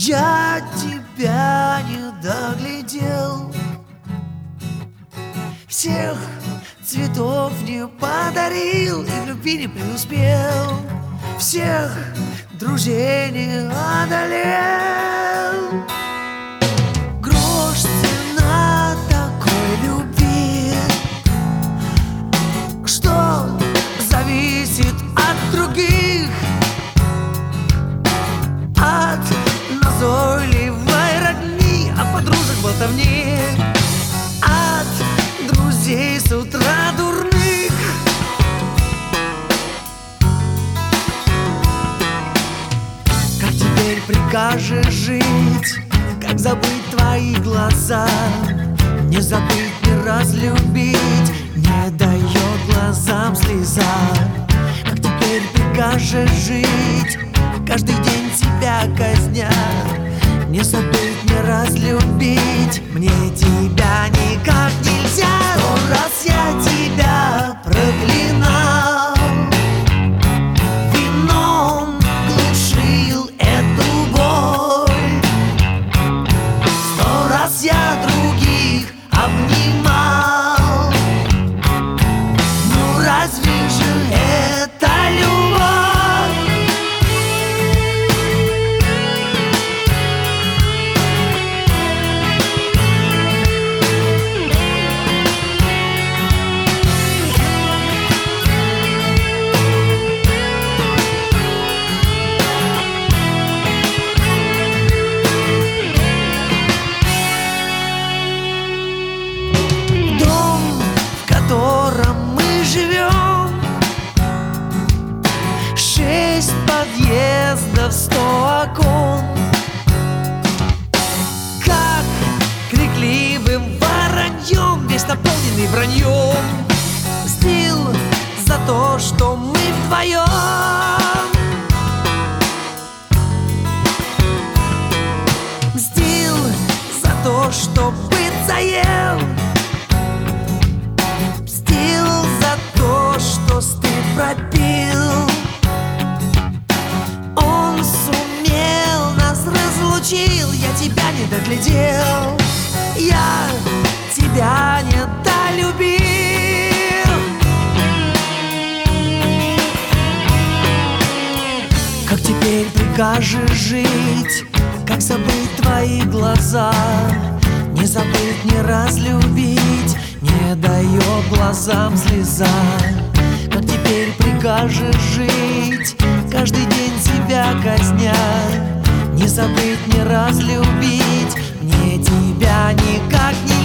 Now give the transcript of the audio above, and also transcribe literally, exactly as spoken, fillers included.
Я тебя не доглядел, всех цветов не подарил и в любви не преуспел, всех друзей не одолел. Грош цена такой любви, что зависит от других, от назойливой родни, от подружек болтовни, от друзей с утра дурных. Как теперь прикажешь жить? Как забыть твои глаза? Не забыть, не разлюбить не дает глазам слеза. Как теперь прикажешь жить? Каждый день себя казня. Не забыть, не разлюбить мне тебя никак нельзя. Сто раз я тебя проклинал, вином глушил эту боль. Сто раз я других обнимал, ну разве же это любовь? Шесть подъездов, сто окон. Как крикливым вороньем, весь наполненный враньем. Мстил за то, что мы вдвоем. Мстил за то, что быт заел. Мстил за то, что стыд пропил. Он сумел нас разлучил, я тебя не доглядел, я тебя не долюбил. Как теперь прикажешь жить? Как забыть твои глаза? Не забыть, не разлюбить не дает глазам слеза. Как теперь прикажешь жить? Каждый день себя казня. Не забыть, не разлюбить мне тебя никак не